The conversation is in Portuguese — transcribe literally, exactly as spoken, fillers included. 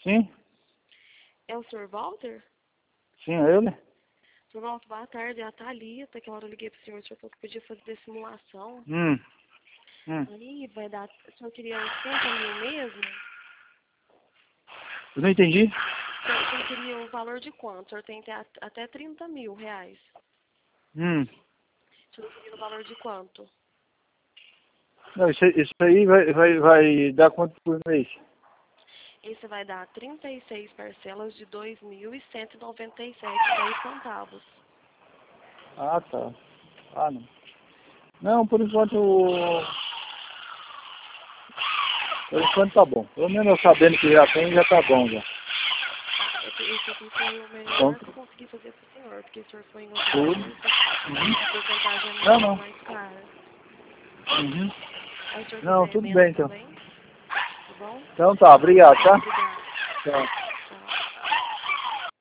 Sim? É o senhor Walter? Sim, é ele? senhor Walter, boa tarde. É a Thalita, que hora eu liguei pro senhor. O senhor falou que podia fazer simulação. Hum. Hum. Aí vai dar... O senhor queria uns trinta mil mesmo? Eu não entendi. O senhor, o senhor queria o valor de quanto? O senhor tem até, até trinta mil reais. Hum. O senhor queria o valor de quanto? Não, isso, aí- isso aí vai, vai, vai dar quanto por mês? Esse vai dar trinta e seis parcelas de dois mil cento e noventa e sete e dez centavos. Ah, tá. Ah, não. Não, por enquanto... Por enquanto tá bom. Pelo menos eu sabendo que já tem, já tá bom já. Ah, esse, esse aqui foi o Então, melhor que eu consegui fazer pro senhor, porque o senhor foi em outro tudo. banco, Uhum. a porcentagem é Não, muito não. mais cara. Uhum. Aí o senhor Não, quiser tudo emenda bem então. também, tá bom? Então tá, obrigado, Tá, tá? obrigado. Tchau.